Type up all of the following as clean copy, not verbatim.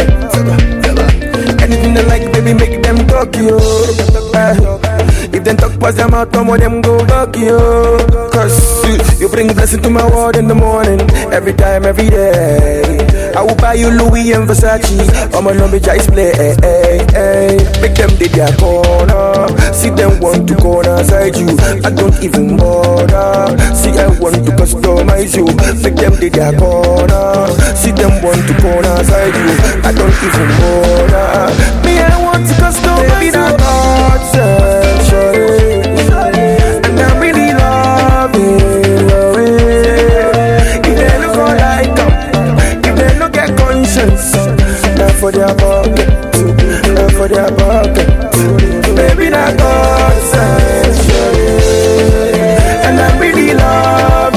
pocket. Anything they like, baby, make them talk you. If them talk past them out, some of them go talk you. Cause you bring blessing to my world in the morning, every time, every day. I will buy you Louis and Versace, I'm a number just play. Make them did their corner, see them want to corner side you. I don't even bother, see I want to customize you. Make them did their corner, see them want to corner side you. I don't even bother, me I want to customize that God said, and I really love it. If they look all like if they look at conscience, not for their pocket, not for their pocket. Baby, that God said, and I really love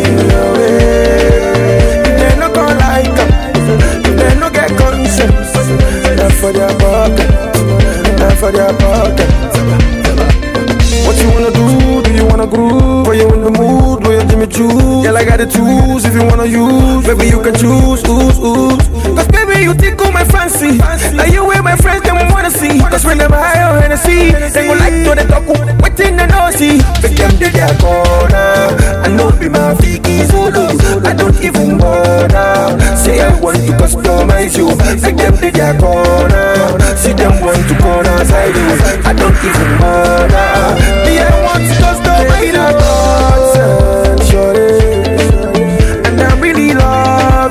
it. If they look all like if they look at conscience, not for their pocket, not for their pocket. What you wanna do? Do you wanna groove? Or you in the mood? Do you Jimmy Choo? Yeah, I got the tools if you wanna use. Baby, you can choose, Cause baby, you tickle my fancy. Now you with my friends, them wanna see. Cause when them high on Hennessy, they go like to the talk, waiting and nosy. Make them do their corner. I know be my fiki solo. I don't even bother. Say I want to customize you. Make them do their corner. See them want to corner side you. I don't even bother. Me, I want to customize that God said, and I really love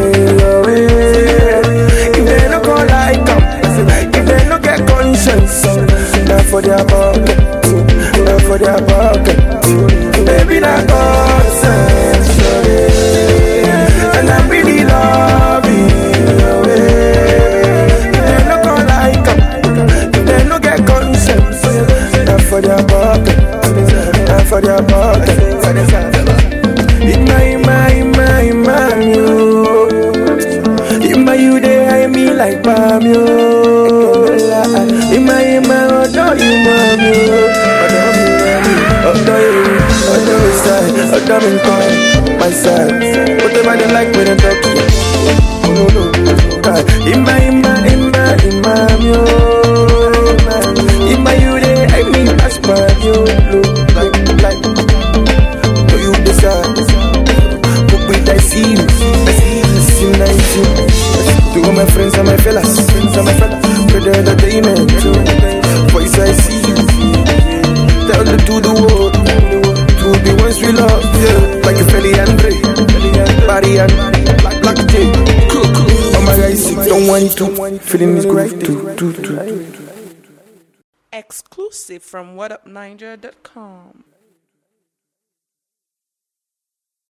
it. If they look all like if they look at conscience, not for their pocket, not for their pocket. Baby, that God said, and I really love it. If they look all like if they look at conscience, not for their pocket, not for their pocket. You they me like Pam, yo. In my although you mom, yo. Although you side, although in time, my side. Whatever they like when they talk to you. In my yo. In my you they me as Pam, yo. Like, do you decide? Look with I see you, nice you. To all my friends and my fellas, for the entertainment. Voice I see, tell them to the world, to the ones we love, yeah. Like a Feli Andre, Barry and Black J. Oh my guys, don't want to, feeling is great too. Exclusive from whatupniger.com.